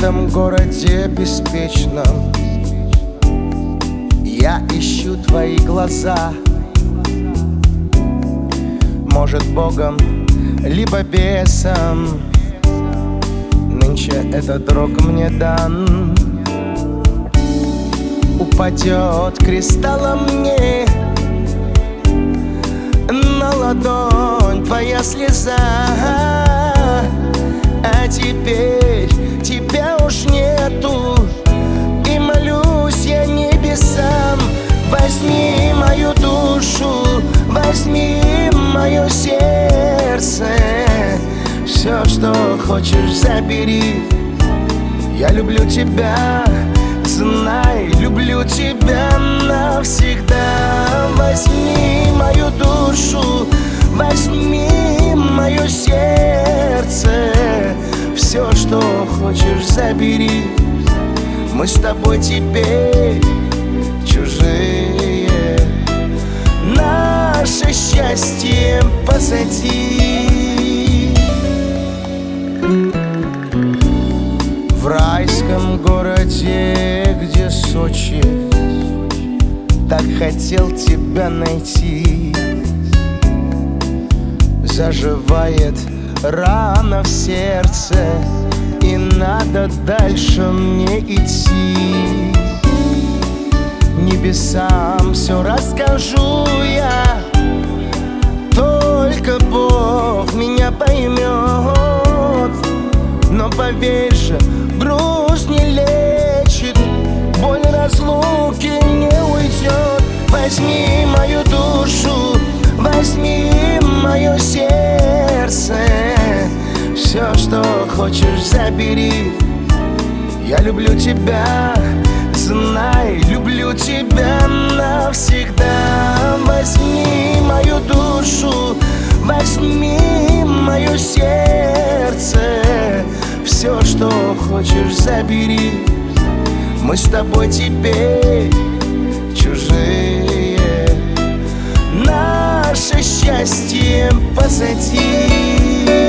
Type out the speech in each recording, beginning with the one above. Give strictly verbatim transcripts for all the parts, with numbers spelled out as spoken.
этом городе беспечном я ищу твои глаза. Может, Богом, либо бесом нынче этот рок мне дан. Упадет кристаллом мне на ладонь твоя слеза. А теперь тебя уж нету, и молюсь я небесам: возьми мою душу, возьми мое сердце, все, что хочешь, забери. Я люблю тебя, знай, люблю тебя навсегда. Возьми мою душу, возьми мое сердце, все, что хочешь, забери. Мы с тобой теперь чужие, наше счастье позади. В райском городе, где Сочи, так хотел тебя найти. Заживает рана в сердце, и надо дальше мне идти. Небесам все расскажу я, только Бог меня поймет. Но поверь же, грусть не лечит, боль разлуки не уйдет. Возьми мою душу, возьми мое сердце, все, что хочешь, забери. Я люблю тебя, знай, люблю тебя навсегда. Возьми мою душу, возьми мое сердце, все, что хочешь, забери. Мы с тобой теперь чужие, наше счастье позади.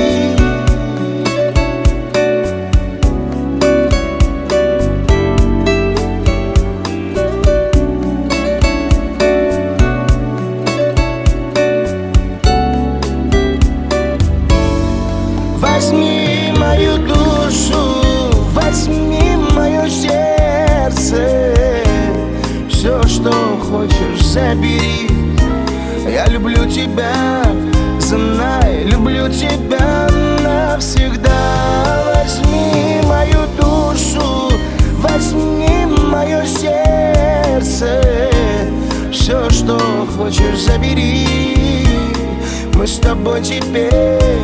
Возьми мою душу, возьми мое сердце, все, что хочешь, забери. Я люблю тебя, знай, люблю тебя навсегда. Возьми мою душу, возьми мое сердце, все, что хочешь, забери. Мы с тобой теперь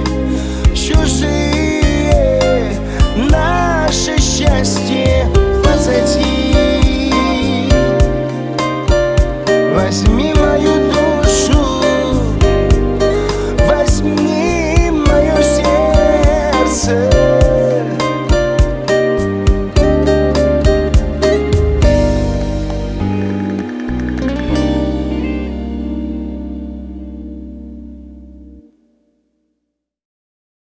чужие, наше счастье позади. Возьми